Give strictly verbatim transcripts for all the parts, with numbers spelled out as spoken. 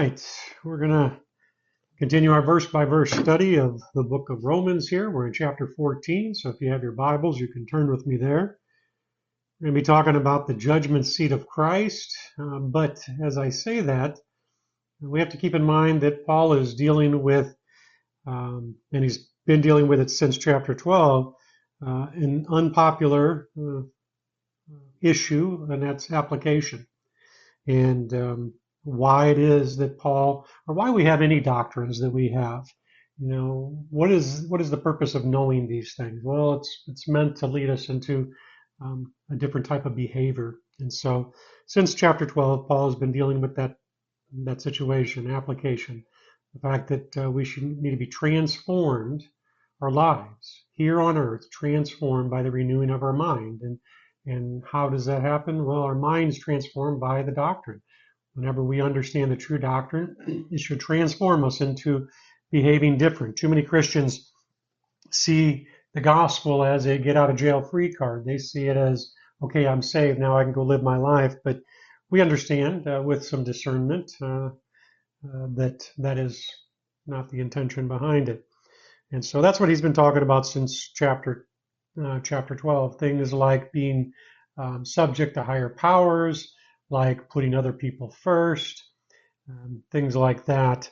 right, we're going to continue our verse by verse study of the book of Romans here. We're in chapter fourteen, so if you have your Bibles, you can turn with me there. We're going to be talking about the judgment seat of Christ, uh, but as I say that, we have to keep in mind that Paul is dealing with, um, and he's been dealing with it since chapter twelve, uh, an unpopular uh, issue, and that's application. And um, why it is that Paul, or why we have any doctrines that we have. You know, what is what is the purpose of knowing these things? Well, it's it's meant to lead us into um, a different type of behavior. And so, since chapter twelve, Paul has been dealing with that that situation, application, the fact that uh, we should need to be transformed, our lives here on earth, transformed by the renewing of our mind. And and how does that happen? Well, our mind's transformed by the doctrine. Whenever we understand the true doctrine, it should transform us into behaving different. Too many Christians see the gospel as a get out of jail free card. They see it as, okay, I'm saved, now I can go live my life. But we understand uh, with some discernment uh, uh, that that is not the intention behind it. And so that's what he's been talking about since chapter uh, chapter twelve. Things like being um, subject to higher powers, like putting other people first, um, things like that.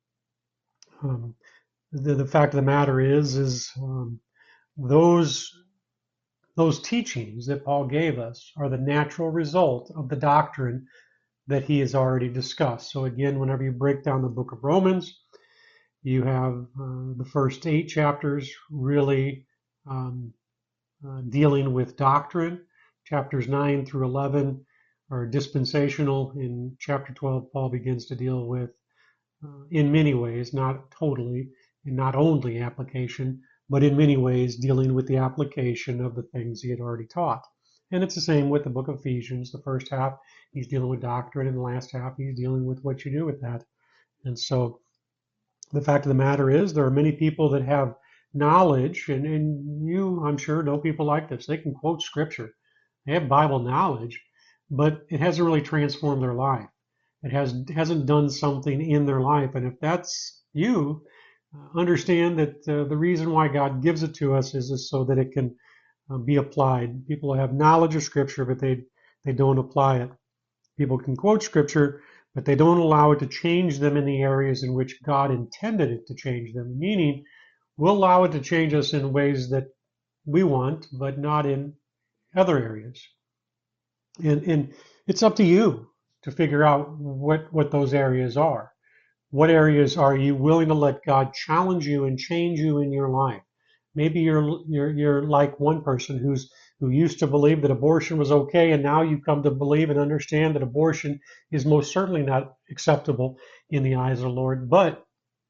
Um, the, the fact of the matter is, is um, those those teachings that Paul gave us are the natural result of the doctrine that he has already discussed. So again, whenever you break down the book of Romans, you have uh, the first eight chapters really um, uh, dealing with doctrine. Chapters nine through eleven are dispensational. In chapter twelve, Paul begins to deal with, uh, in many ways, not totally, and not only application, but in many ways dealing with the application of the things he had already taught. And it's the same with the book of Ephesians. The first half, he's dealing with doctrine, and the last half, he's dealing with what you do with that. And so the fact of the matter is, there are many people that have knowledge, and, and you, I'm sure, know people like this. They can quote scripture. They have Bible knowledge, but it hasn't really transformed their life. It has, hasn't done something in their life. And if that's you, uh, understand that uh, the reason why God gives it to us is, is so that it can uh, be applied. People have knowledge of scripture, but they, they don't apply it. People can quote scripture, but they don't allow it to change them in the areas in which God intended it to change them. Meaning, we'll allow it to change us in ways that we want, but not in other areas. And, and it's up to you to figure out what, what those areas are. What areas are you willing to let God challenge you and change you in your life? Maybe you're you're you're like one person who's who used to believe that abortion was okay, and now you come to believe and understand that abortion is most certainly not acceptable in the eyes of the Lord. But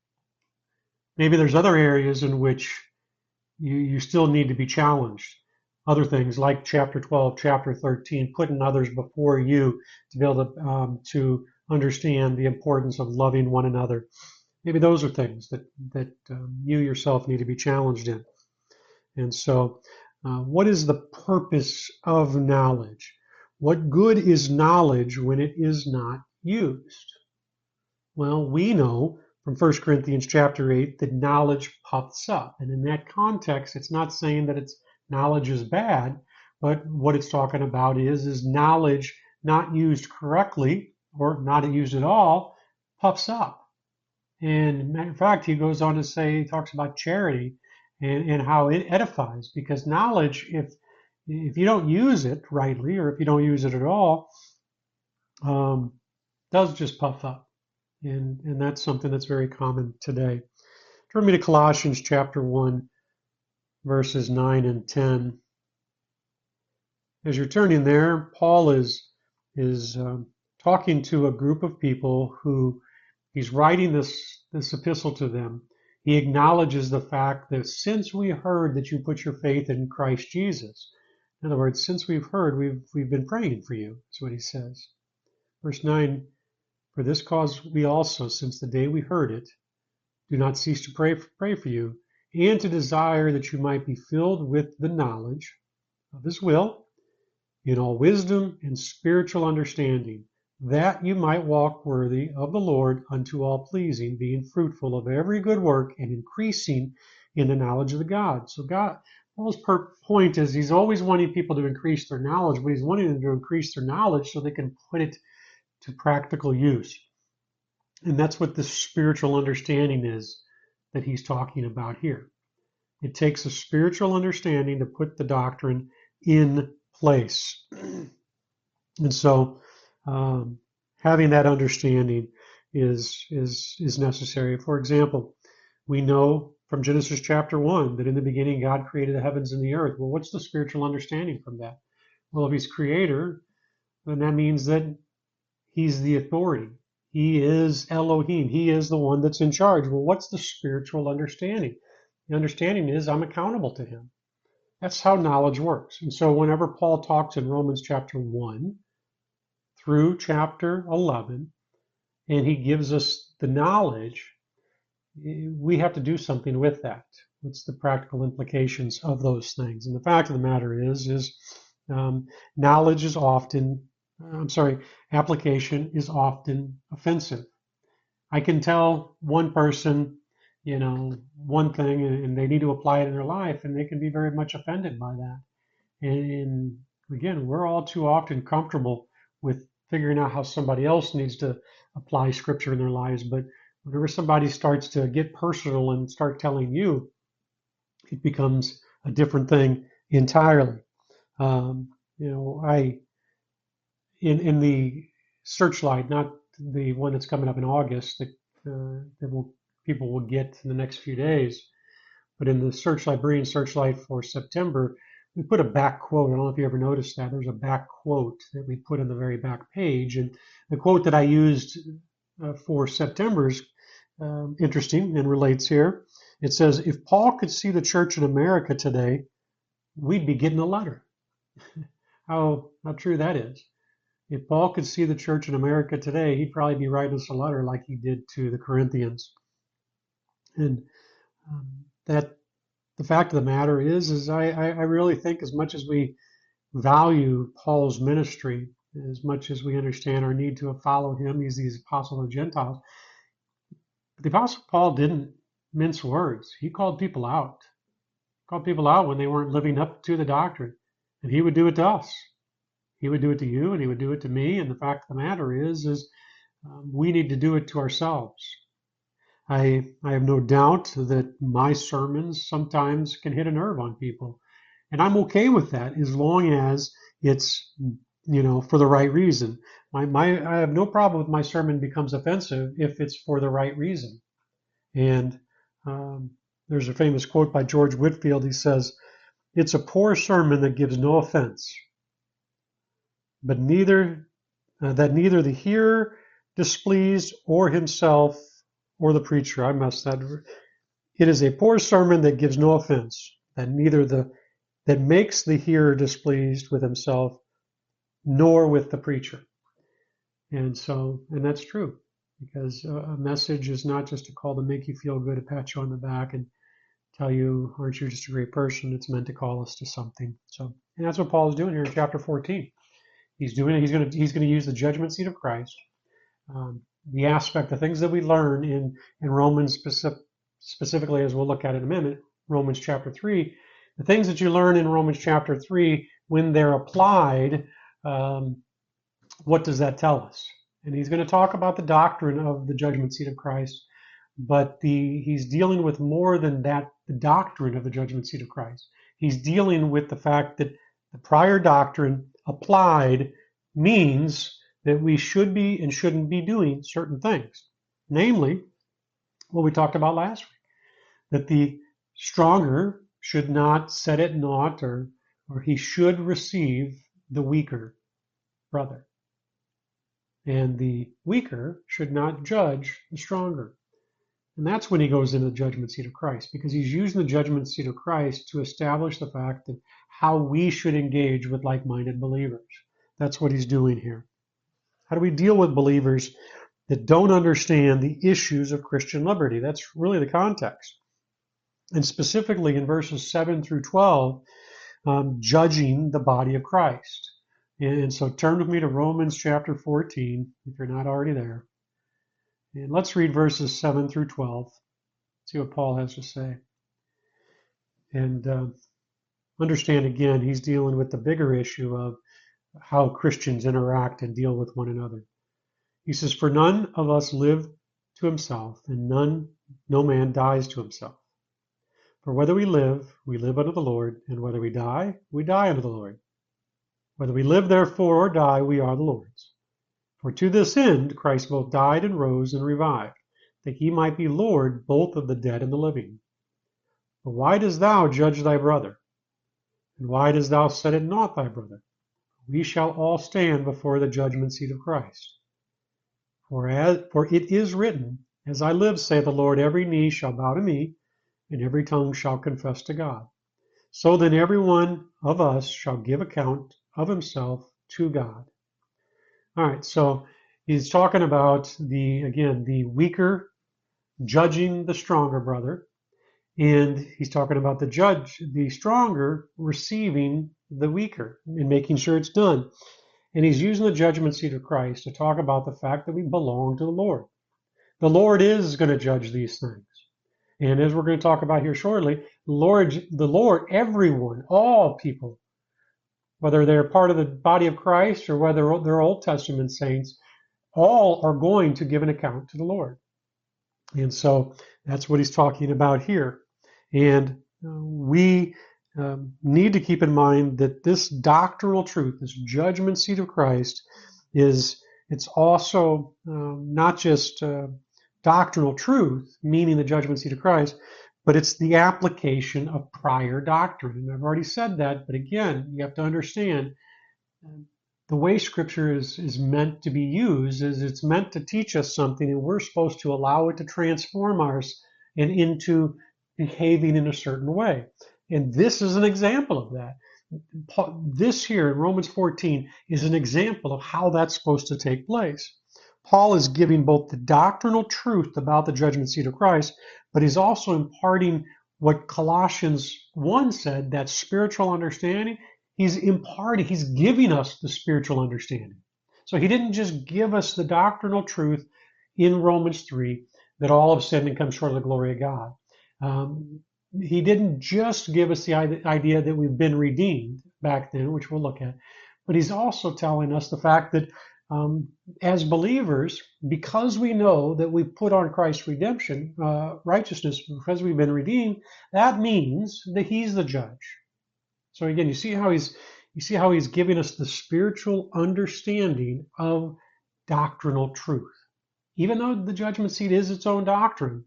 maybe there's other areas in which you, you still need to be challenged. Other things like chapter twelve, chapter thirteen, putting others before you to be able to um, to understand the importance of loving one another. Maybe those are things that that um, you yourself need to be challenged in. And so, uh, what is the purpose of knowledge? What good is knowledge when it is not used? Well, we know from First Corinthians chapter eight that knowledge puffs up. And in that context, it's not saying that it's knowledge is bad, but what it's talking about is, is knowledge not used correctly or not used at all puffs up. And matter of fact, he goes on to say, he talks about charity and, and how it edifies, because knowledge, if if you don't use it rightly, or if you don't use it at all, um, does just puff up. And, and that's something that's very common today. Turn me to Colossians chapter one, verses nine and ten. As you're turning there, Paul is, is um, talking to a group of people who he's writing this, this epistle to them. He acknowledges the fact that since we heard that you put your faith in Christ Jesus, in other words, since we've heard, we've, we've been praying for you. That's what he says. Verse nine, for this cause we also, since the day we heard it, do not cease to pray, pray for you, and to desire that you might be filled with the knowledge of his will, in all wisdom and spiritual understanding, that you might walk worthy of the Lord unto all pleasing, being fruitful of every good work and increasing in the knowledge of the God. So God, Paul's per- point is he's always wanting people to increase their knowledge, but he's wanting them to increase their knowledge so they can put it to practical use. And that's what this spiritual understanding is that he's talking about here. It takes a spiritual understanding to put the doctrine in place. And so um, having that understanding is, is, is necessary. For example, we know from Genesis chapter one that in the beginning God created the heavens and the earth. Well, what's the spiritual understanding from that? Well, if he's creator, then that means that he's the authority. He is Elohim. He is the one that's in charge. Well, what's the spiritual understanding? The understanding is I'm accountable to him. That's how knowledge works. And so whenever Paul talks in Romans chapter one through chapter eleven, and he gives us the knowledge, we have to do something with that. What's the practical implications of those things? And the fact of the matter is, is um, knowledge is often, I'm sorry, application is often offensive. I can tell one person, you know, one thing, and they need to apply it in their life, and they can be very much offended by that. And, and again, we're all too often comfortable with figuring out how somebody else needs to apply scripture in their lives. But whenever somebody starts to get personal and start telling you, it becomes a different thing entirely. Um, you know, I, in, in the Searchlight, not the one that's coming up in August that, uh, that will, people will get in the next few days, but in the Searchlight, Berean Searchlight for September, we put a back quote. I don't know if you ever noticed that. There's a back quote that we put on the very back page. And the quote that I used uh, for September is um, interesting and relates here. It says, if Paul could see the church in America today, we'd be getting a letter. how, how true that is. If Paul could see the church in America today, he'd probably be writing us a letter like he did to the Corinthians. And um, that the fact of the matter is, is I, I really think as much as we value Paul's ministry, as much as we understand our need to follow him, he's the apostle of the Gentiles. But the apostle Paul didn't mince words. He called people out. He called people out when they weren't living up to the doctrine. And he would do it to us. He would do it to you, and he would do it to me. And the fact of the matter is, is um, we need to do it to ourselves. I, I have no doubt that my sermons sometimes can hit a nerve on people. And I'm okay with that as long as it's, you know, for the right reason. My, my, I have no problem with my sermon becomes offensive if it's for the right reason. And um, there's a famous quote by George Whitefield. He says, it's a poor sermon that gives no offense, but neither, uh, that neither the hearer displeased or himself or the preacher. I messed that. It is a poor sermon that gives no offense, that neither the that makes the hearer displeased with himself nor with the preacher. And so, and that's true, because a message is not just a call to make you feel good, to pat you on the back and tell you, aren't you just a great person? It's meant to call us to something. So, and that's what Paul is doing here in chapter fourteen. He's doing it. He's going to he's going to use the judgment seat of Christ. Um, the aspect, the things that we learn in, in Romans specific, specifically, as we'll look at in a minute, Romans chapter three, the things that you learn in Romans chapter three, when they're applied, um, what does that tell us? And he's going to talk about the doctrine of the judgment seat of Christ, but the he's dealing with more than that, the doctrine of the judgment seat of Christ. He's dealing with the fact that the prior doctrine applied means that we should be and shouldn't be doing certain things. Namely, what we talked about last week, that the stronger should not set at naught, or, or he should receive the weaker brother. And the weaker should not judge the stronger. And that's when he goes into the judgment seat of Christ, because he's using the judgment seat of Christ to establish the fact that how we should engage with like-minded believers. That's what he's doing here. How do we deal with believers that don't understand the issues of Christian liberty? That's really the context. And specifically in verses seven through twelve, um, judging the body of Christ. And so turn with me to Romans chapter fourteen, if you're not already there. And let's read verses seven through twelve, see what Paul has to say. And uh, understand again, he's dealing with the bigger issue of how Christians interact and deal with one another. He says, "For none of us live to himself, and none, no man dies to himself. For whether we live, we live unto the Lord, and whether we die, we die unto the Lord. Whether we live therefore or die, we are the Lord's. For to this end Christ both died and rose and revived, that he might be Lord both of the dead and the living. But why dost thou judge thy brother? And why dost thou set at naught thy brother? We shall all stand before the judgment seat of Christ. For, as, for it is written, As I live, saith the Lord, every knee shall bow to me, and every tongue shall confess to God. So then every one of us shall give account of himself to God." All right, so he's talking about the, again, the weaker judging the stronger brother, and he's talking about the judge, the stronger, receiving the weaker and making sure it's done. And he's using the judgment seat of Christ to talk about the fact that we belong to the Lord. The Lord is going to judge these things. And as we're going to talk about here shortly, Lord, the Lord, everyone, all people, whether they're part of the body of Christ or whether they're Old Testament saints, all are going to give an account to the Lord. And so that's what he's talking about here. And uh, we um, need to keep in mind that this doctrinal truth, this judgment seat of Christ, is it's also um, not just uh, doctrinal truth, meaning the judgment seat of Christ, but it's the application of prior doctrine. And I've already said that, but again, you have to understand um, the way Scripture is, is meant to be used is it's meant to teach us something, and we're supposed to allow it to transform us and into behaving in a certain way. And this is an example of that. This here in Romans fourteen is an example of how that's supposed to take place. Paul is giving both the doctrinal truth about the judgment seat of Christ, but he's also imparting what Colossians one said, that spiritual understanding. He's imparting, he's giving us the spiritual understanding. So he didn't just give us the doctrinal truth in Romans three that all have sinned and come short of the glory of God. Um, he didn't just give us the idea that we've been redeemed back then, which we'll look at, but he's also telling us the fact that um, as believers, because we know that we've put on Christ's redemption, uh, righteousness, because we've been redeemed, that means that he's the judge. So again, you see how he's you see how he's giving us the spiritual understanding of doctrinal truth. Even though the judgment seat is its own doctrine,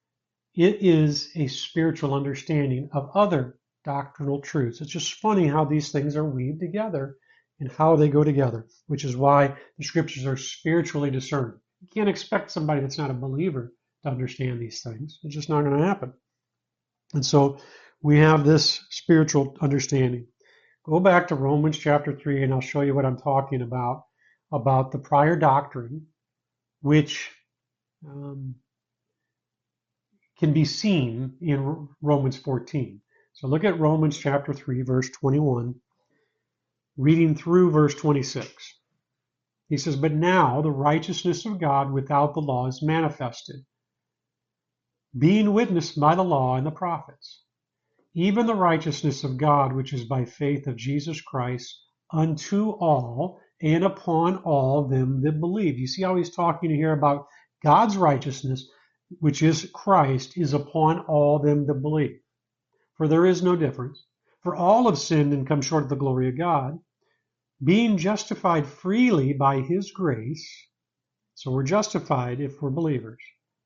it is a spiritual understanding of other doctrinal truths. It's just funny how these things are weaved together and how they go together, which is why the scriptures are spiritually discerned. You can't expect somebody that's not a believer to understand these things. It's just not going to happen. And so we have this spiritual understanding. Go back to Romans chapter three, and I'll show you what I'm talking about, about the prior doctrine, which um, can be seen in Romans fourteen. So look at Romans chapter three, verse twenty-one, reading through verse twenty-six. He says, "But now the righteousness of God without the law is manifested, being witnessed by the law and the prophets, even the righteousness of God, which is by faith of Jesus Christ, unto all and upon all them that believe." You see how he's talking here about God's righteousness, which is Christ, is upon all them that believe. For there is no difference. For all have sinned and come short of the glory of God, being justified freely by his grace. So we're justified if we're believers.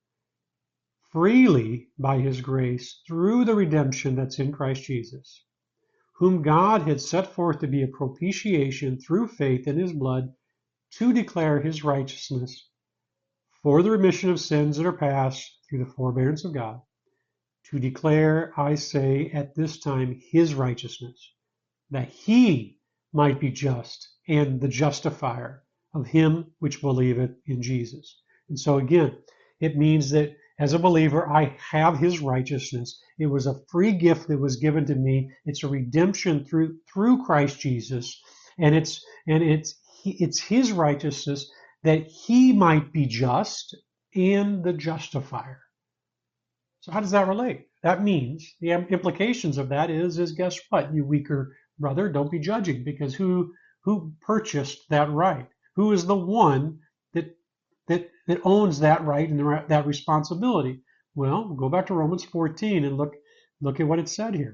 Freely by his grace through the redemption that's in Christ Jesus, whom God had set forth to be a propitiation through faith in his blood, to declare his righteousness for the remission of sins that are past through the forbearance of God, to declare, I say, at this time his righteousness, that he might be just and the justifier of him which believeth in Jesus. And so again, it means that as a believer, I have his righteousness. It was a free gift that was given to me. It's a redemption through through Christ Jesus. and it's and it's it's his righteousness that he might be just and the justifier. So how does that relate? That means the implications of that is is guess what? You weaker brother, don't be judging, because who who purchased that right? Who is the one that that that owns that right and the, that responsibility? Well, go back to Romans fourteen and look look at what it said here.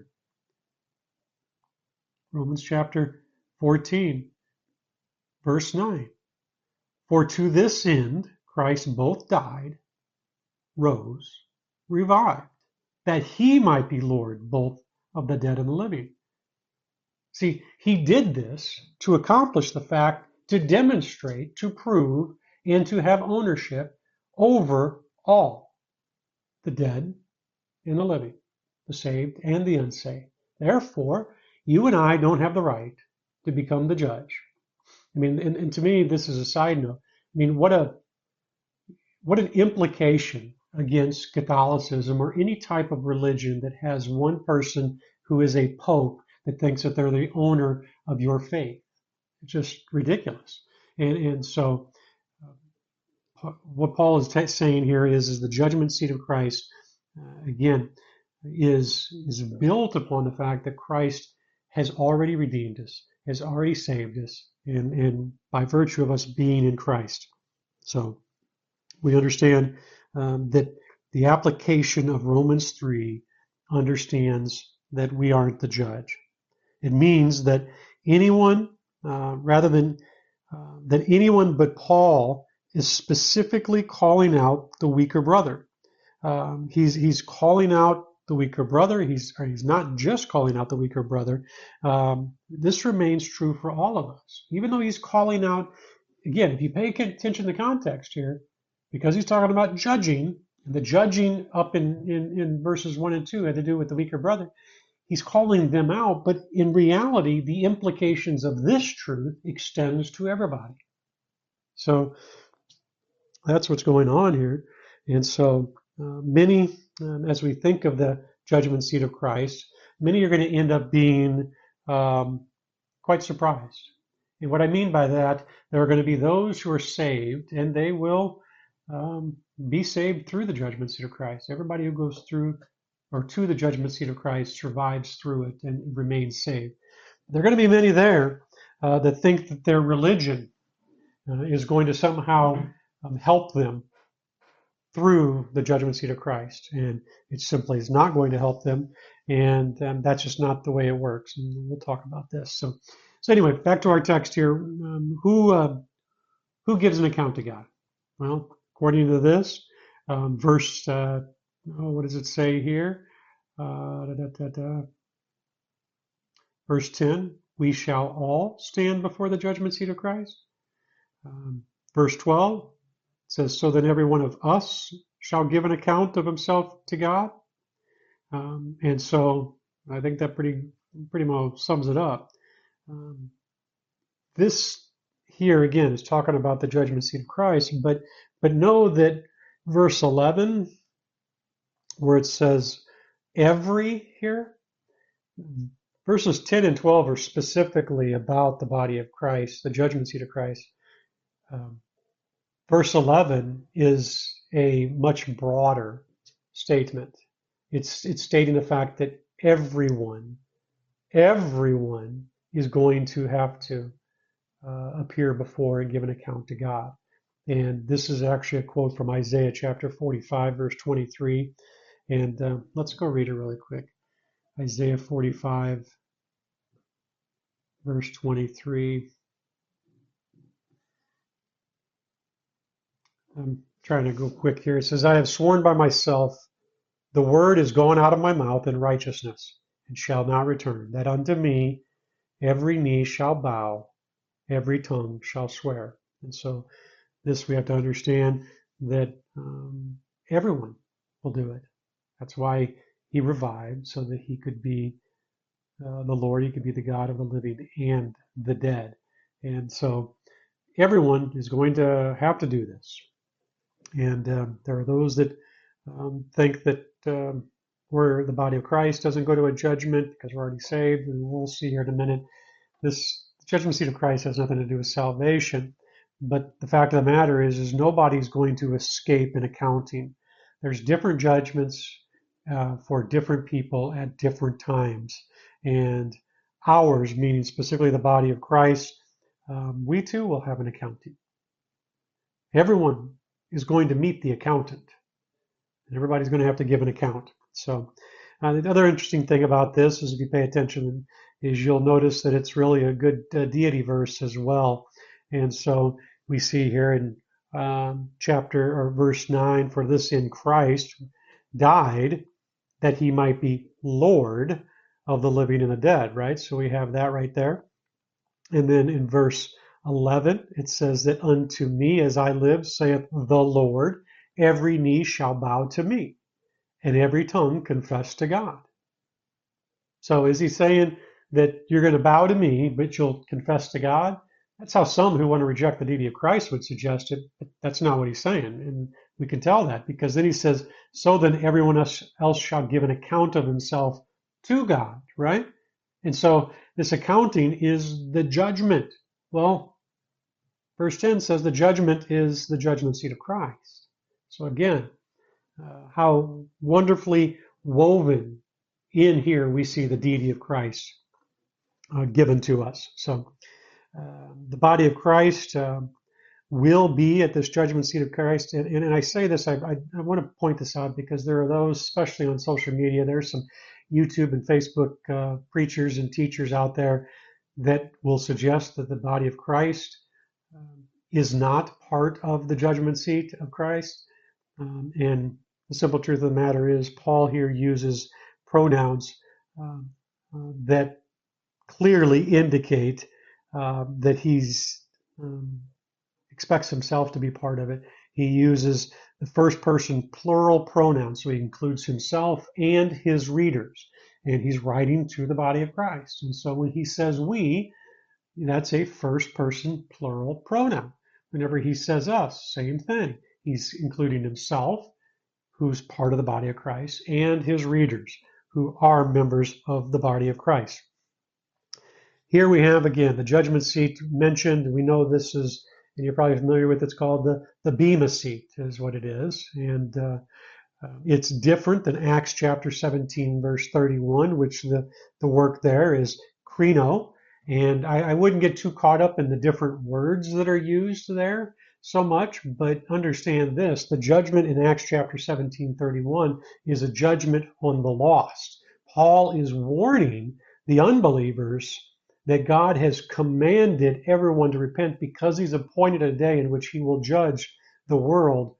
Romans chapter fourteen, verse nine. For to this end Christ both died, rose, revived, that he might be Lord both of the dead and the living. See, he did this to accomplish the fact, to demonstrate, to prove, and to have ownership over all, the dead and the living, the saved and the unsaved. Therefore, you and I don't have the right to become the judge. I mean, and, and to me, this is a side note. I mean, what a what an implication against Catholicism or any type of religion that has one person who is a pope that thinks that they're the owner of your faith. It's just ridiculous. And and so uh, what Paul is t- saying here is is the judgment seat of Christ uh, again is is built upon the fact that Christ has already redeemed us, has already saved us, and and by virtue of us being in Christ. So we understand um, that the application of Romans three understands that we aren't the judge. It means that anyone, uh, rather than uh, that anyone but Paul is specifically calling out the weaker brother. Um, he's he's calling out the weaker brother. He's or he's not just calling out the weaker brother. Um, this remains true for all of us, even though he's calling out. Again, if you pay attention to the context here, because he's talking about judging, and the judging up in, in, in verses one and two had to do with the weaker brother. He's calling them out, but in reality, the implications of this truth extends to everybody. So that's what's going on here. And so uh, many, um, as we think of the judgment seat of Christ, many are going to end up being um, quite surprised. And what I mean by that, there are going to be those who are saved, and they will um, be saved through the judgment seat of Christ. Everybody who goes through or to the judgment seat of Christ survives through it and remains saved. There are going to be many there uh, that think that their religion uh, is going to somehow um, help them through the judgment seat of Christ, and it simply is not going to help them, and um, that's just not the way it works. And we'll talk about this. So, so anyway, back to our text here. Um, who uh, who gives an account to God? Well, according to this um, verse. Uh, Oh, what does it say here? Uh, da, da, da, da. Verse ten, we shall all stand before the judgment seat of Christ. Um, verse twelve says, so that every one of us shall give an account of himself to God. Um, and so I think that pretty pretty much sums it up. Um, this here again is talking about the judgment seat of Christ, but but know that verse eleven, where it says every here, verses ten and twelve are specifically about the body of Christ, the judgment seat of Christ. Um, verse eleven is a much broader statement. It's it's stating the fact that everyone, everyone is going to have to uh, appear before and give an account to God. And this is actually a quote from Isaiah chapter forty-five, verse twenty-three. And uh, let's go read it really quick. Isaiah forty-five, verse twenty-three. I'm trying to go quick here. It says, I have sworn by myself, the word is gone out of my mouth in righteousness, and shall not return, that unto me every knee shall bow, every tongue shall swear. And so this we have to understand that um, everyone will do it. That's why he revived, so that he could be uh, the Lord, he could be the God of the living and the dead. And so everyone is going to have to do this. And um, there are those that um, think that um, we're the body of Christ doesn't go to a judgment because we're already saved. And we'll see here in a minute. This judgment seat of Christ has nothing to do with salvation. But the fact of the matter is, is nobody's going to escape an accounting. There's different judgments uh, for different people at different times. And ours, meaning specifically the body of Christ, um, we too will have an accounting. Everyone is going to meet the accountant. And everybody's going to have to give an account. So uh, the other interesting thing about this is if you pay attention is you'll notice that it's really a good uh, deity verse as well. And so we see here in um, chapter or verse nine, for this in Christ died that he might be Lord of the living and the dead, right? So we have that right there. And then in verse eleven, it says that unto me as I live, saith the Lord, every knee shall bow to me, and every tongue confess to God. So is he saying that you're going to bow to me, but you'll confess to God? That's how some who want to reject the deity of Christ would suggest it, but that's not what he's saying. And we can tell that because then he says, so then everyone else, else shall give an account of himself to God, right? And so this accounting is the judgment. Well, verse ten says the judgment is the judgment seat of Christ. So again, uh, how wonderfully woven in here we see the deity of Christ uh, given to us. So uh, the body of Christ uh, will be at this judgment seat of Christ. And, and, and I say this, I, I, I want to point this out because there are those, especially on social media, there's some YouTube and Facebook uh, preachers and teachers out there that will suggest that the body of Christ um, is not part of the judgment seat of Christ. Um, and the simple truth of the matter is Paul here uses pronouns um, uh, that clearly indicate uh, that he's um, expects himself to be part of it. He uses the first person plural pronouns, so he includes himself and his readers, and he's writing to the body of Christ. And so when he says we, that's a first person plural pronoun. Whenever he says us, same thing. He's including himself, who's part of the body of Christ, and his readers, who are members of the body of Christ. Here we have, again, the judgment seat mentioned. We know this is, and you're probably familiar with, it's called the, the Bema seat is what it is. And uh, uh, it's different than Acts chapter seventeen, verse thirty-one, which the, the work there is krino. And I, I wouldn't get too caught up in the different words that are used there so much, but understand this, the judgment in Acts chapter seventeen, thirty-one is a judgment on the lost. Paul is warning the unbelievers that God has commanded everyone to repent because he's appointed a day in which he will judge the world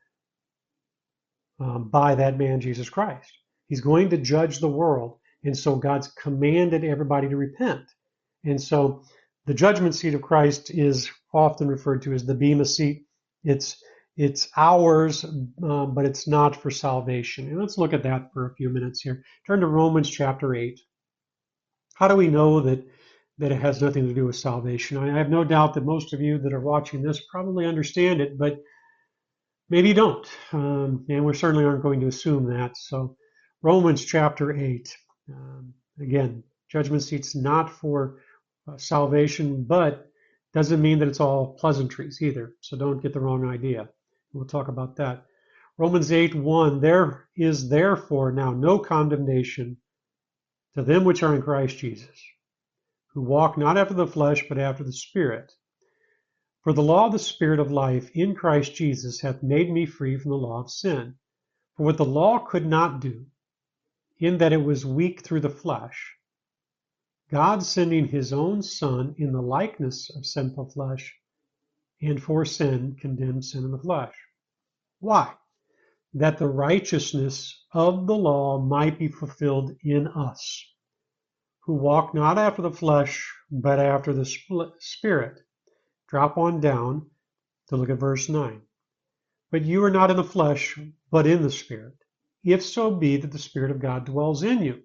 um, by that man, Jesus Christ. He's going to judge the world. And so God's commanded everybody to repent. And so the judgment seat of Christ is often referred to as the Bema seat. It's, it's ours, um, but it's not for salvation. And let's look at that for a few minutes here. Turn to Romans chapter eight. How do we know that that it has nothing to do with salvation? I have no doubt that most of you that are watching this probably understand it, but maybe you don't. Um, and we certainly aren't going to assume that. So Romans chapter eight, um, again, judgment seat's not for uh, salvation, but doesn't mean that it's all pleasantries either. So don't get the wrong idea. We'll talk about that. Romans eight one, there is therefore now no condemnation to them which are in Christ Jesus, who walk not after the flesh, but after the Spirit. For the law of the Spirit of life in Christ Jesus hath made me free from the law of sin. For what the law could not do, in that it was weak through the flesh, God sending his own Son in the likeness of sinful flesh, and for sin condemned sin in the flesh. Why? That the righteousness of the law might be fulfilled in us, who walk not after the flesh, but after the Spirit. Drop on down to look at verse nine. But you are not in the flesh, but in the Spirit, if so be that the Spirit of God dwells in you.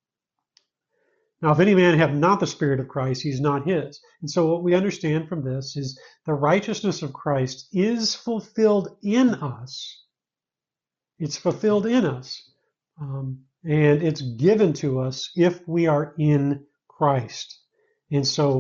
Now, if any man have not the Spirit of Christ, he is not his. And so what we understand from this is the righteousness of Christ is fulfilled in us. It's fulfilled in us. Um, and it's given to us if we are in Christ. And so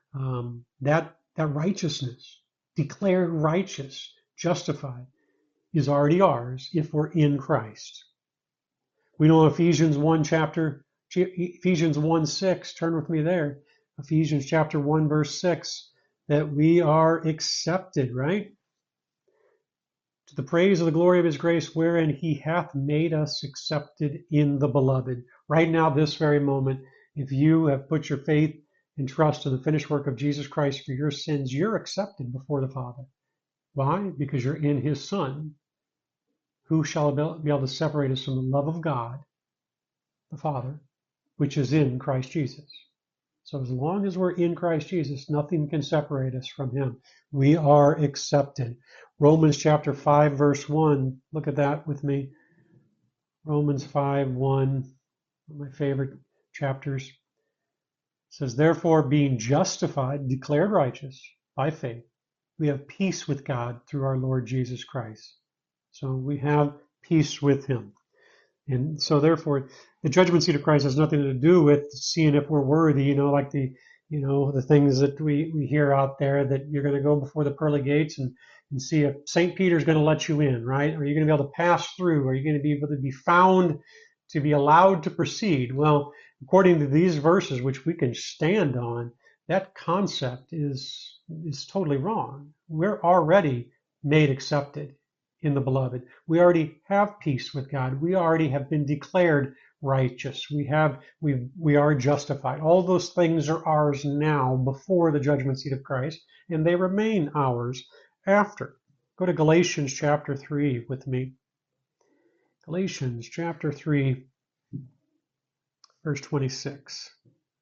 Um, that, that righteousness, declared righteous, justified, is already ours if we're in Christ. We know Ephesians one chapter, Ephesians one six, turn with me there. Ephesians chapter one verse six, that we are accepted, right? To the praise of the glory of his grace, wherein he hath made us accepted in the beloved. Right now, this very moment, if you have put your faith and trust in the finished work of Jesus Christ for your sins, you're accepted before the Father. Why? Because you're in his Son. Who shall be able to separate us from the love of God, the Father, which is in Christ Jesus? So as long as we're in Christ Jesus, nothing can separate us from him. We are accepted. Romans chapter five, verse one. Look at that with me. Romans five, one, one of my favorite chapters. It says, therefore, being justified, declared righteous by faith, we have peace with God through our Lord Jesus Christ. So we have peace with him. And so therefore, the judgment seat of Christ has nothing to do with seeing if we're worthy, you know, like the, you know, the things that we, we hear out there that you're going to go before the pearly gates and, and see if Saint Peter's going to let you in, right? Are you going to be able to pass through? Are you going to be able to be found to be allowed to proceed? Well, according to these verses, which we can stand on, that concept is, is totally wrong. We're already made accepted in the beloved. We already have peace with God. We already have been declared righteous. We have, we, we are justified. All those things are ours now before the judgment seat of Christ, and they remain ours after. Go to Galatians chapter three with me. Galatians chapter three, verse twenty-six.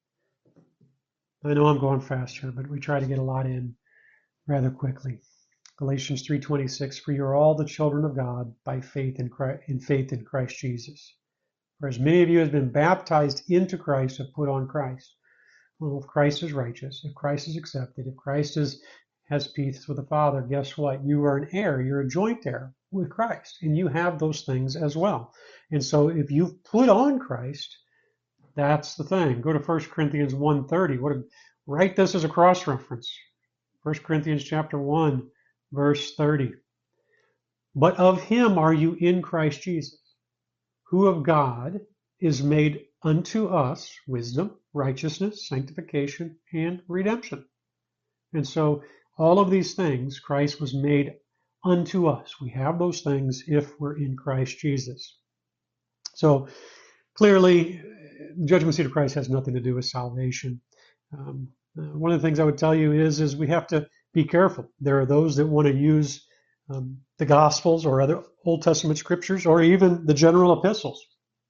I know I'm going fast here, but we try to get a lot in rather quickly. Galatians three twenty-six, for you are all the children of God by faith in Christ, in faith in Christ Jesus. For as many of you as have been baptized into Christ have put on Christ. Well, if Christ is righteous, if Christ is accepted, if Christ is, has peace with the Father, guess what? You are an heir. You're a joint heir with Christ, and you have those things as well. And so if you've put on Christ, that's the thing. Go to First Corinthians one thirty. What a, write this as a cross-reference. First Corinthians chapter one, verse thirty. But of him are you in Christ Jesus, who of God is made unto us wisdom, righteousness, sanctification, and redemption. And so all of these things, Christ was made unto us. We have those things if we're in Christ Jesus. So clearly, the judgment seat of Christ has nothing to do with salvation. Um, uh, one of the things I would tell you is, is we have to be careful. There are those that want to use um, the Gospels or other Old Testament scriptures or even the general epistles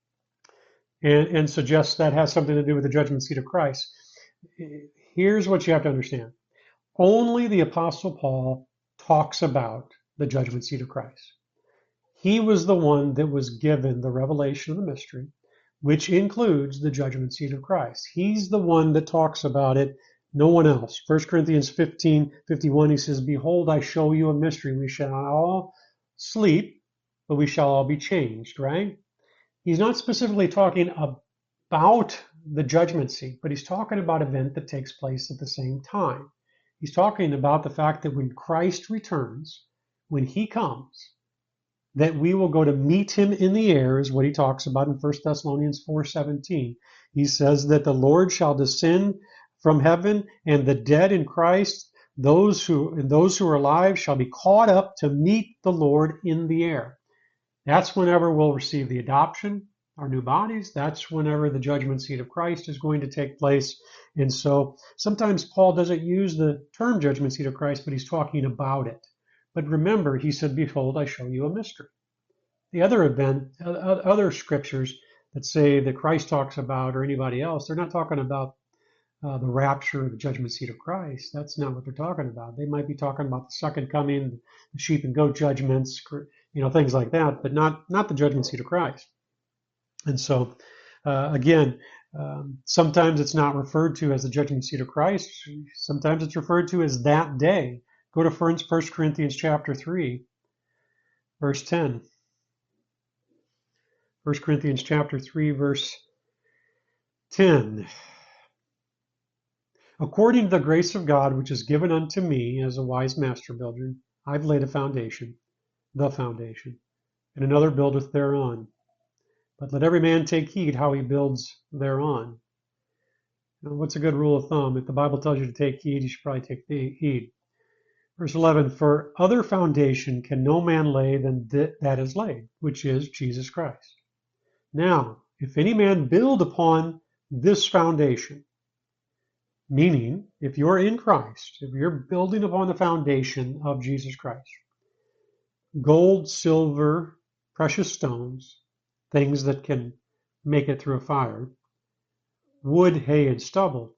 and, and suggest that has something to do with the judgment seat of Christ. Here's what you have to understand. Only the Apostle Paul talks about the judgment seat of Christ. He was the one that was given the revelation of the mystery, which includes the judgment seat of Christ. He's the one that talks about it, no one else. First Corinthians fifteen fifty-one, he says, behold, I show you a mystery. We shall not all sleep, but we shall all be changed, right? He's not specifically talking about the judgment seat, but he's talking about an event that takes place at the same time. He's talking about the fact that when Christ returns, when he comes, that we will go to meet him in the air is what he talks about in First Thessalonians four seventeen. He says that the Lord shall descend from heaven, and the dead in Christ, those who and those who are alive, shall be caught up to meet the Lord in the air. That's whenever we'll receive the adoption, our new bodies. That's whenever the judgment seat of Christ is going to take place. And so sometimes Paul doesn't use the term judgment seat of Christ, but he's talking about it. But remember, he said, behold, I show you a mystery. The other event, other scriptures that say that Christ talks about or anybody else, they're not talking about uh, the rapture or the judgment seat of Christ. That's not what they're talking about. They might be talking about the second coming, the sheep and goat judgments, you know, things like that, but not, not the judgment seat of Christ. And so, uh, again, um, sometimes it's not referred to as the judgment seat of Christ. Sometimes it's referred to as that day. Go to First Corinthians chapter three, verse ten. First Corinthians chapter three, verse ten. According to the grace of God, which is given unto me as a wise master builder, I've laid a foundation, the foundation, and another buildeth thereon. But let every man take heed how he builds thereon. Now, what's a good rule of thumb? If the Bible tells you to take heed, you should probably take heed. Verse eleven, for other foundation can no man lay than th- that is laid, which is Jesus Christ. Now, if any man build upon this foundation, meaning if you're in Christ, if you're building upon the foundation of Jesus Christ, gold, silver, precious stones, things that can make it through a fire, wood, hay, and stubble,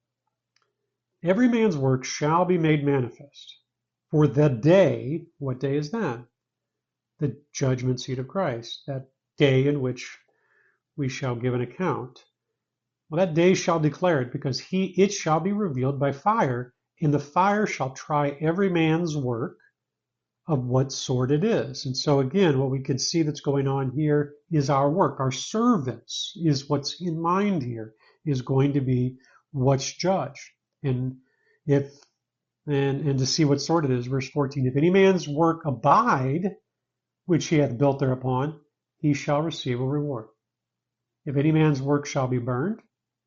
every man's work shall be made manifest. For the day, what day is that? The judgment seat of Christ, that day in which we shall give an account. Well, that day shall declare it, because he it shall be revealed by fire, and the fire shall try every man's work of what sort it is. And so again, what we can see that's going on here is our work. Our service is what's in mind here, is going to be what's judged. And if and, and to see what sort it is, verse fourteen, if any man's work abide, which he hath built thereupon, he shall receive a reward. If any man's work shall be burned,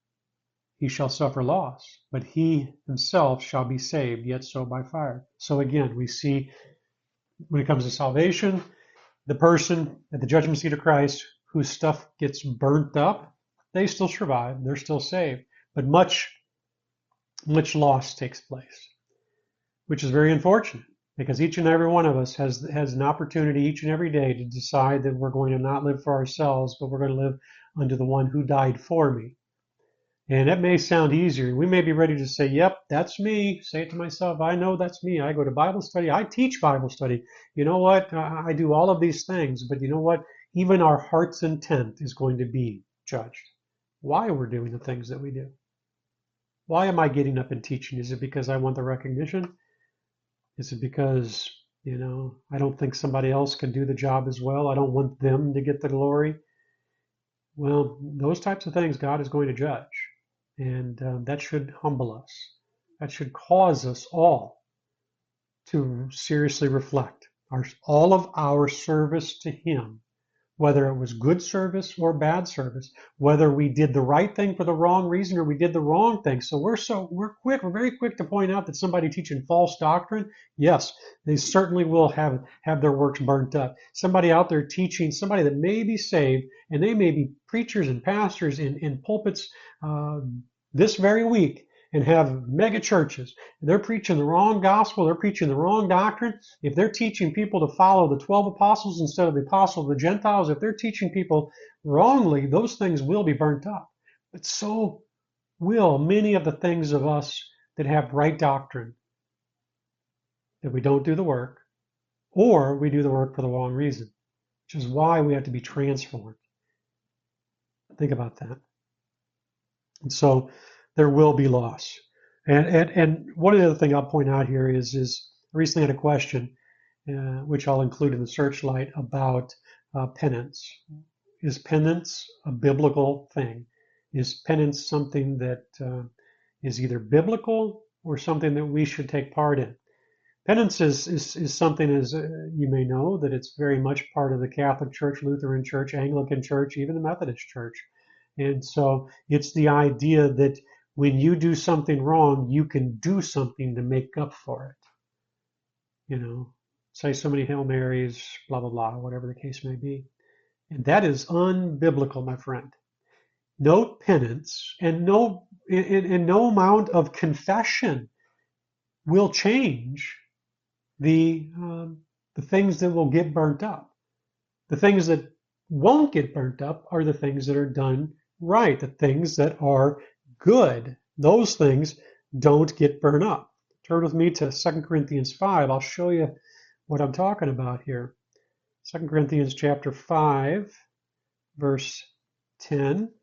he shall suffer loss, but he himself shall be saved, yet so by fire. So again, we see when it comes to salvation, the person at the judgment seat of Christ whose stuff gets burnt up, they still survive, they're still saved. But much, much loss takes place, which is very unfortunate, because each and every one of us has has an opportunity each and every day to decide that we're going to not live for ourselves, but we're going to live unto the one who died for me. And that may sound easier. We may be ready to say, yep, that's me. Say it to myself. I know that's me. I go to Bible study. I teach Bible study. You know what? I do all of these things. But you know what? Even our heart's intent is going to be judged. Why we're doing the things that we do. Why am I getting up and teaching? Is it because I want the recognition? Is it because, you know, I don't think somebody else can do the job as well? I don't want them to get the glory? Well, those types of things God is going to judge. And uh, that should humble us. That should cause us all to seriously reflect our, all of our service to Him, whether it was good service or bad service, whether we did the right thing for the wrong reason or we did the wrong thing. So we're so we're quick, we're very quick to point out that somebody teaching false doctrine, yes, they certainly will have have their works burnt up. Somebody out there teaching, somebody that may be saved, and they may be preachers and pastors in in pulpits uh, this very week, and have mega churches. They're preaching the wrong gospel. They're preaching the wrong doctrine. If they're teaching people to follow the twelve apostles instead of the apostle of the Gentiles, if they're teaching people wrongly, those things will be burnt up. But so will many of the things of us that have right doctrine, that we don't do the work, or we do the work for the wrong reason, which is why we have to be transformed. Think about that. And so there will be loss. And, and, and one other thing I'll point out here is, is I recently had a question, uh, which I'll include in the searchlight, about uh, penance. Is penance a biblical thing? Is penance something that uh, is either biblical or something that we should take part in? Penance is, is, is something, as uh, you may know, that it's very much part of the Catholic Church, Lutheran Church, Anglican Church, even the Methodist Church. And so it's the idea that when you do something wrong, you can do something to make up for it. You know, say so many Hail Marys, blah, blah, blah, whatever the case may be. And that is unbiblical, my friend. No penance and no, and, and no amount of confession will change the, um, the things that will get burnt up. The things that won't get burnt up are the things that are done right, the things that are good. Those things don't get burned up. Turn with me to Second Corinthians five. I'll show you what I'm talking about here. Second Corinthians chapter five, verse ten.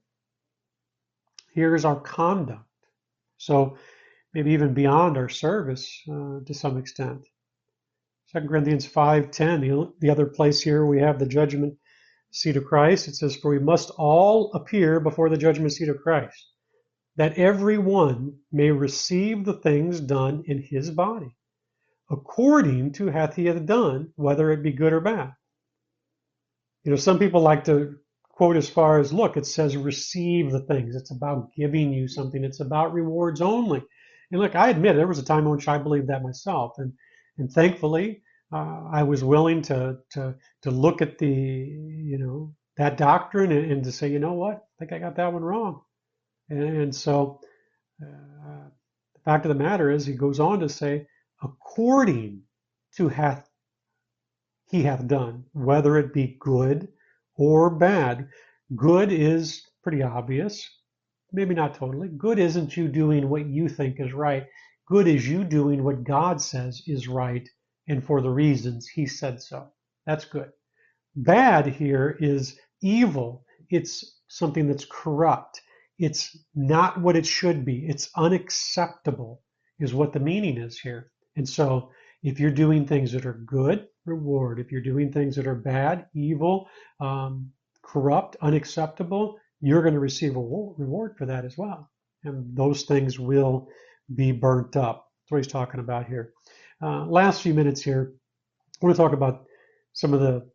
Here's our conduct. So maybe even beyond our service uh, to some extent. Second Corinthians five ten, the, the other place here we have the judgment seat of Christ. It says, for we must all appear before the judgment seat of Christ, that every one may receive the things done in his body, according to hath he hath done, whether it be good or bad. You know, some people like to quote as far as, look, it says receive the things. It's about giving you something. It's about rewards only. And look, I admit there was a time in which I believed that myself. And, and thankfully, uh, I was willing to, to, to look at the, you know, that doctrine and, and to say, you know what, I think I got that one wrong. And, and so uh, the fact of the matter is, he goes on to say, according to hath he hath done, whether it be good or bad. Good is pretty obvious. Maybe not totally. Good isn't you doing what you think is right. Good is you doing what God says is right and for the reasons he said so. That's good. Bad here is evil. It's something that's corrupt. It's not what it should be. It's unacceptable is what the meaning is here. And so if you're doing things that are good, reward. If you're doing things that are bad, evil, um, corrupt, unacceptable, you're going to receive a reward for that as well. And those things will be burnt up. That's what he's talking about here. Uh, last few minutes here, I want to talk about some of the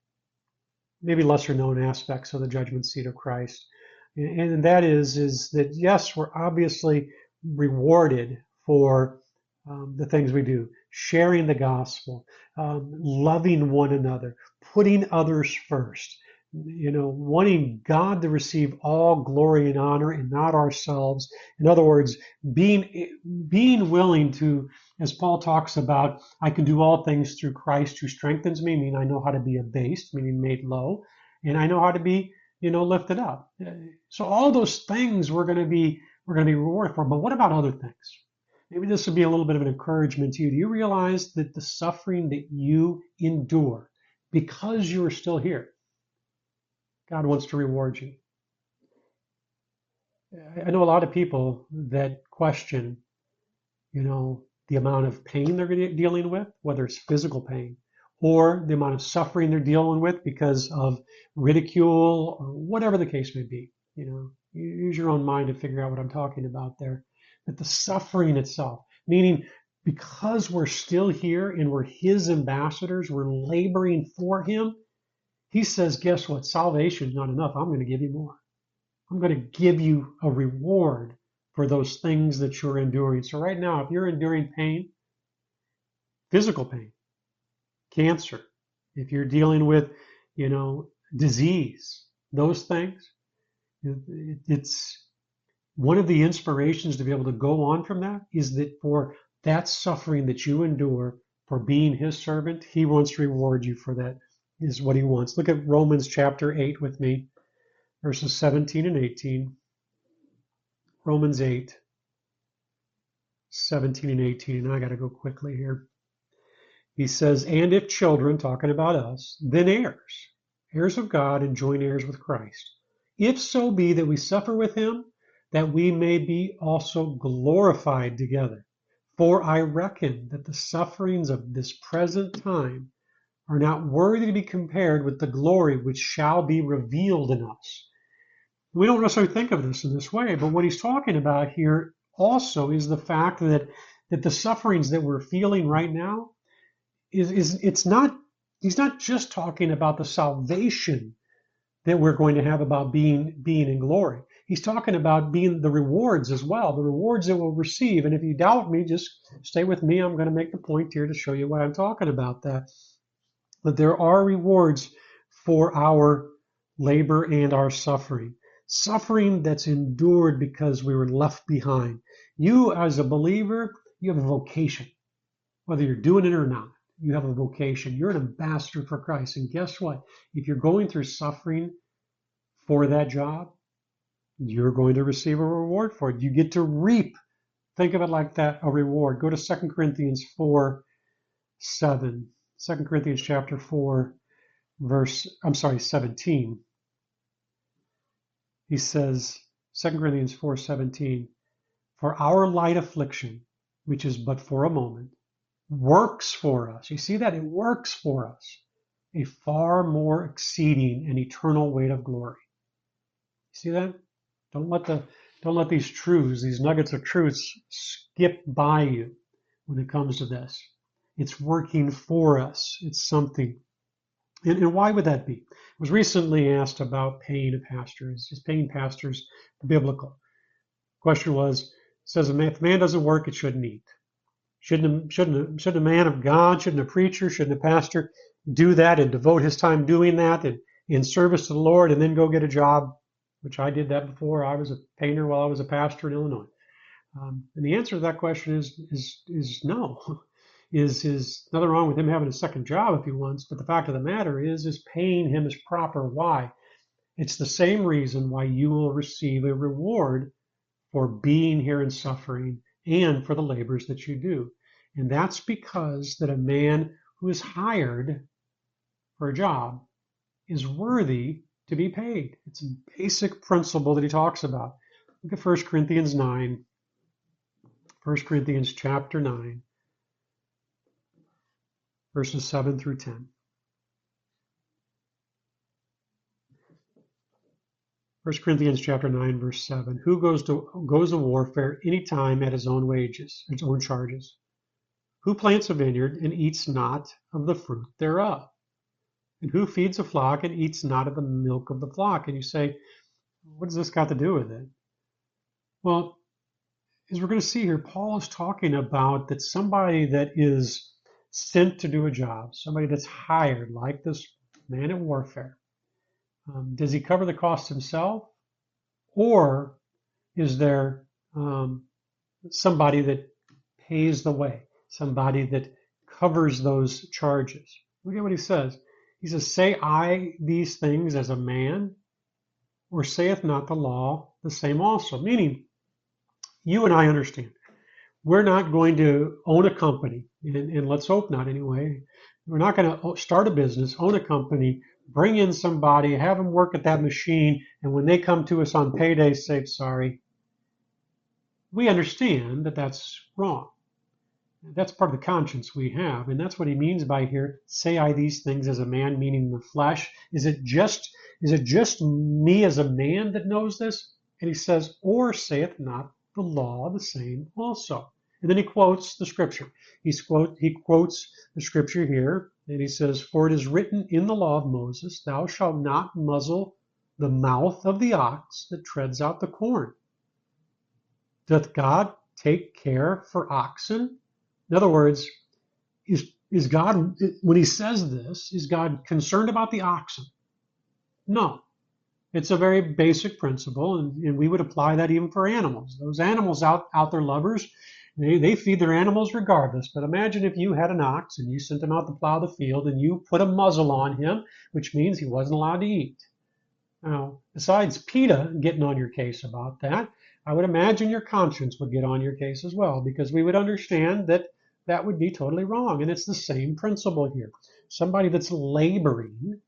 maybe lesser known aspects of the judgment seat of Christ. And, and that is, is that yes, we're obviously rewarded for um, the things we do, sharing the gospel, um, loving one another, putting others first, you know, wanting God to receive all glory and honor and not ourselves. In other words, being, being willing to, as Paul talks about, I can do all things through Christ who strengthens me, meaning I know how to be abased, meaning made low, and I know how to be, you know, lifted up. So all those things we're going to be, we're going to be rewarded for. But what about other things? Maybe this would be a little bit of an encouragement to you. Do you realize that the suffering that you endure because you are still here, God wants to reward you? I know a lot of people that question, you know, the amount of pain they're dealing with, whether it's physical pain or the amount of suffering they're dealing with because of ridicule or whatever the case may be. You know, use your own mind to figure out what I'm talking about there. But the suffering itself, meaning because we're still here and we're his ambassadors, we're laboring for him, he says, guess what? Salvation is not enough. I'm going to give you more. I'm going to give you a reward for those things that you're enduring. So right now, if you're enduring pain, physical pain, cancer, if you're dealing with, you know, disease, those things, it's one of the inspirations to be able to go on from that is that for that suffering that you endure for being his servant, he wants to reward you for that, is what he wants. Look at Romans chapter eight with me, verses seventeen and eighteen. Romans eight, seventeen and eighteen. And I got to go quickly here. He says, and if children, talking about us, then heirs, heirs of God and joint heirs with Christ, if so be that we suffer with him, that we may be also glorified together. For I reckon that the sufferings of this present time are not worthy to be compared with the glory which shall be revealed in us. We don't necessarily think of this in this way, but what he's talking about here also is the fact that, that the sufferings that we're feeling right now is, is it's not, he's not just talking about the salvation that we're going to have about being, being in glory. He's talking about being the rewards as well, the rewards that we'll receive. And if you doubt me, just stay with me. I'm going to make the point here to show you what I'm talking about, that, that there are rewards for our labor and our suffering. Suffering that's endured because we were left behind. You, as a believer, you have a vocation, whether you're doing it or not. You have a vocation. You're an ambassador for Christ. And guess what? If you're going through suffering for that job, you're going to receive a reward for it. You get to reap. Think of it like that, a reward. Go to Second Corinthians four, seven. Second Corinthians chapter four, verse, I'm sorry, seventeen. He says, Second Corinthians four, seventeen, for our light affliction, which is but for a moment, works for us. You see that? It works for us a far more exceeding and eternal weight of glory. You see that? Don't let the Don't let these truths, these nuggets of truths, skip by you when it comes to this. It's working for us. It's something. And, and why would that be? I was recently asked about paying a pastor. Is, is paying pastors biblical? The question was, says if a man doesn't work, it shouldn't eat. Shouldn't a, shouldn't a, shouldn't a man of God, shouldn't a preacher, shouldn't a pastor do that and devote his time doing that and in service to the Lord and then go get a job, which I did that before. I was a painter while I was a pastor in Illinois. Um, and the answer to that question is is is no. Is is nothing wrong with him having a second job if he wants, but the fact of the matter is is paying him is proper. Why? It's the same reason why you will receive a reward for being here and suffering and for the labors that you do. And that's because that a man who is hired for a job is worthy to be paid. It's a basic principle that he talks about. Look at First Corinthians nine. First Corinthians chapter nine, verses seven through ten. First Corinthians chapter nine, verse seven. Who goes to goes to warfare any time at his own wages, his own charges? Who plants a vineyard and eats not of the fruit thereof? And who feeds a flock and eats not of the milk of the flock? And you say, what does this got to do with it? Well, as we're going to see here, Paul is talking about that somebody that is sent to do a job, somebody that's hired, like this man at warfare, um, does he cover the cost himself? Or is there um, somebody that pays the way, somebody that covers those charges? Look at what he says. He says, say I these things as a man, or saith not the law the same also? Meaning, you and I understand. We're not going to own a company, and, and let's hope not anyway. We're not going to start a business, own a company, bring in somebody, have them work at that machine, and when they come to us on payday, say, sorry. We understand that that's wrong. That's part of the conscience we have, and that's what he means by here, say I these things as a man, meaning the flesh. Is it just, is it just me as a man that knows this? And he says, or saith not the law the same also. And then he quotes the scripture. He's quote, he quotes the scripture here, and he says, for it is written in the law of Moses, thou shalt not muzzle the mouth of the ox that treads out the corn. Doth God take care for oxen? In other words, is, is God, when he says this, is God concerned about the oxen? No. It's a very basic principle, and, and we would apply that even for animals. Those animals out, out there, lovers, they, they feed their animals regardless. But imagine if you had an ox and you sent him out to plow the field and you put a muzzle on him, which means he wasn't allowed to eat. Now, besides PETA getting on your case about that, I would imagine your conscience would get on your case as well, because we would understand that that would be totally wrong. And it's the same principle here. Somebody that's laboring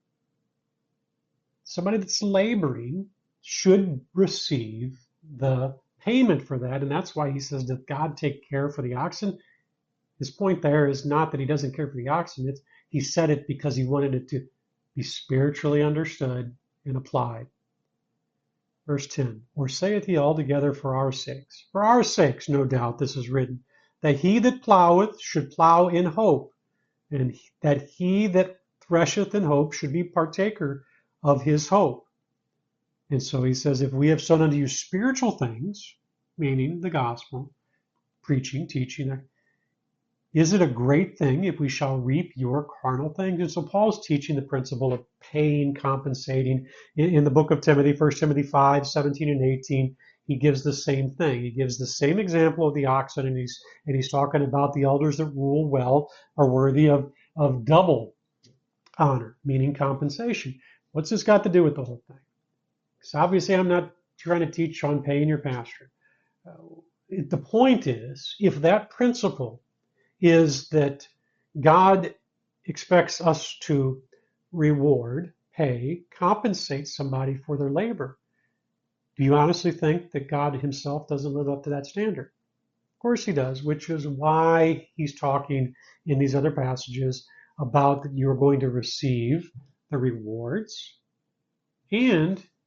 Somebody that's laboring should receive the payment for that. And that's why he says, does God take care for the oxen? His point there is not that he doesn't care for the oxen. It's, he said it because he wanted it to be spiritually understood and applied. Verse ten, or saith he altogether for our sakes? For our sakes, no doubt, this is written, that he that ploweth should plow in hope, and that he that thresheth in hope should be partaker of his hope. And so he says, if we have sown unto you spiritual things, meaning the gospel, preaching, teaching, is it a great thing if we shall reap your carnal things? And so Paul's teaching the principle of paying, compensating. In, in the book of Timothy, First Timothy five, seventeen and eighteen, he gives the same thing. He gives the same example of the oxen, and he's, and he's talking about the elders that rule well are worthy of, of double honor, meaning compensation. What's this got to do with the whole thing? Because obviously I'm not trying to teach on paying your pastor. Uh, the point is, if that principle is that God expects us to reward, pay, compensate somebody for their labor, do you honestly think that God himself doesn't live up to that standard? Of course he does, which is why he's talking in these other passages about that you're going to receive the rewards, and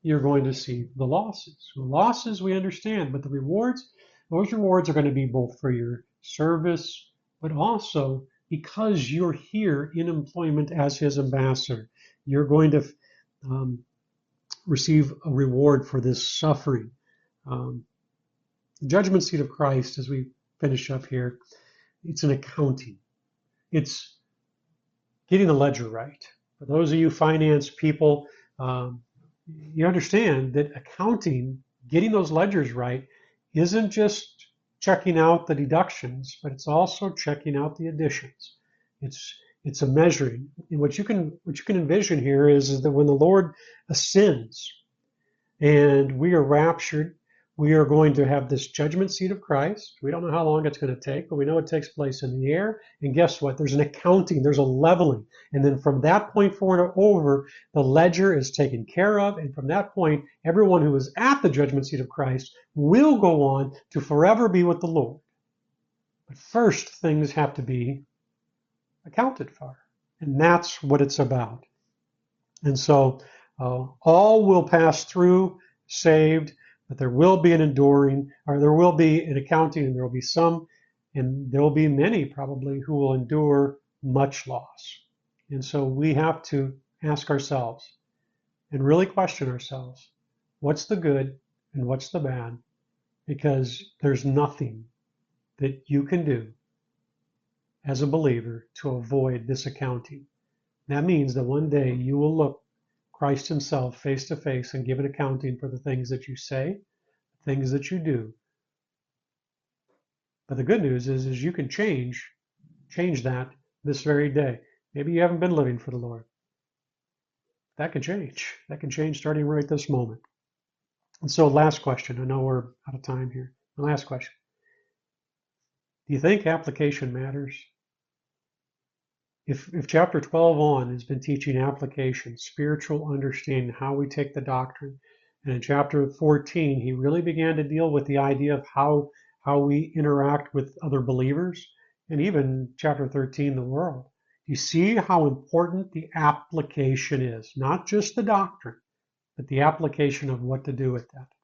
you're going to see the losses. The losses we understand, but the rewards, those rewards are going to be both for your service, but also because you're here in employment as his ambassador. You're going to um, receive a reward for this suffering. Um, the judgment seat of Christ, as we finish up here, it's an accounting. It's getting the ledger right. For those of you finance people, um, you understand that accounting, getting those ledgers right, isn't just checking out the deductions, but it's also checking out the additions. It's it's a measuring. And what you can what you can envision here is, is that when the Lord ascends and we are raptured, we are going to have this judgment seat of Christ. We don't know how long it's going to take, but we know it takes place in the air. And guess what? There's an accounting, there's a leveling. And then from that point forward over, the ledger is taken care of. And from that point, everyone who is at the judgment seat of Christ will go on to forever be with the Lord. But first, things have to be accounted for. And that's what it's about. And so uh, all will pass through, saved, but there will be an enduring, or there will be an accounting, and there will be some, and there will be many probably who will endure much loss. And so we have to ask ourselves and really question ourselves, what's the good and what's the bad? Because there's nothing that you can do as a believer to avoid this accounting. That means that one day you will look Christ himself face to face and give an accounting for the things that you say, the things that you do. But the good news is, is you can change, change that this very day. Maybe you haven't been living for the Lord. That can change. That can change starting right this moment. And so last question. I know we're out of time here. The last question. Do you think application matters? If, if chapter twelve on has been teaching application, spiritual understanding, how we take the doctrine, and in chapter fourteen, he really began to deal with the idea of how, how we interact with other believers, and even chapter thirteen, the world. You see how important the application is, not just the doctrine, but the application of what to do with that.